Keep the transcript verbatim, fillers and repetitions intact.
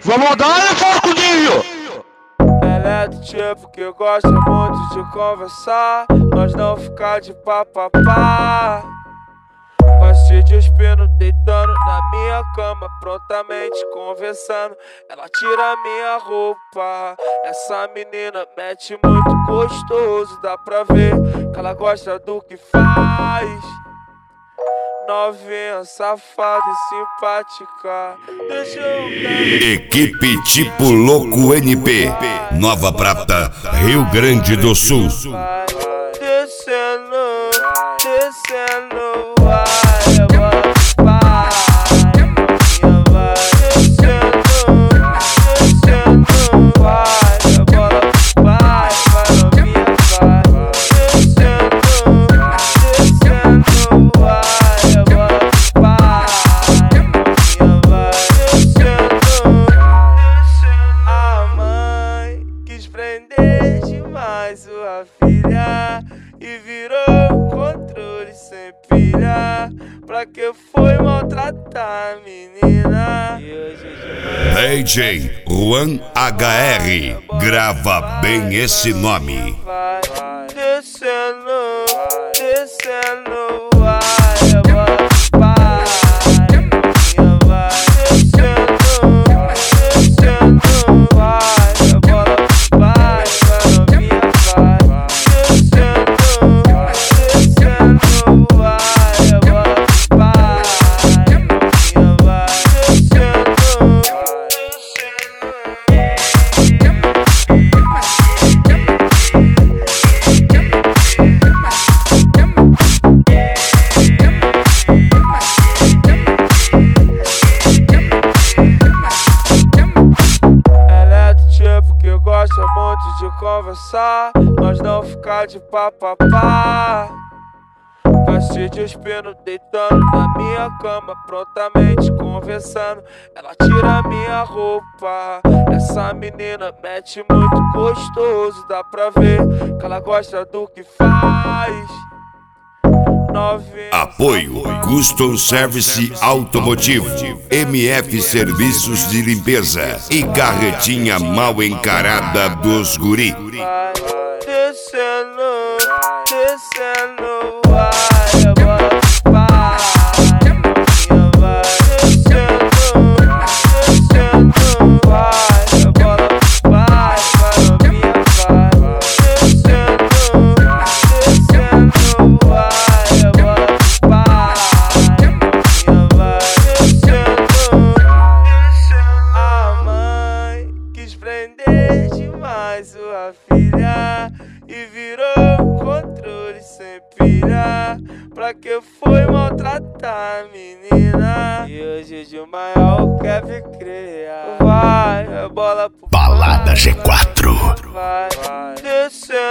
Vamos dar, né, Forcudinho? Ela é do tipo que gosta muito de conversar, mas não ficar de papapá. Faz de espino deitando na minha cama, prontamente conversando. Ela tira minha roupa. Essa menina mete muito gostoso, dá pra ver que ela gosta do que faz. Novinha, safada e simpática. Deixa eu... Equipe Tipo Louco N P, Nova Prata, Rio Grande do Sul. Descendo, descendo, vai, vai, vai. Vai, descendo, descendo, vai. A bola vai, vai, novinha, vai. Descendo, descendo, vai. A bola vai, novinha, vai. Descendo. A mãe quis prender demais sua filha e virou controle sem pilha. Pra que foi maltratar a menina? D J Juan H R, grava bem esse nome. Vai descendo, descendo, vai, a bola vai, novinha, vai descendo, descendo, vai, a bola vai, vai, novinha, vai descendo, descendo, vai, a bola vai, novinha, vai descendo. Ela é do tipo que gosta muito de conversar, mas não ficar de papapá. Faz de espino deitando na minha cama, prontamente conversando. Ela tira minha roupa. Essa menina mete muito gostoso, dá pra ver que ela gosta do que faz. Novinha, Apoio Custom Service Automotivo, M F Serviços de Limpeza e Carretinha Mal Encarada dos Guri. vai descendo, descendo, vai, a bola vai, novinha, vai descendo, descendo, vai, a bola vai, vai, novinha, vai descendo, descendo, vai, a bola vai, novinha, vai descendo. A mãe quis prender demais sua filha e virou controle sem pilha. Pra que foi maltratar a menina? E hoje de maior quer crer. Vai, a bola pro Balada G quatro. vai descendo.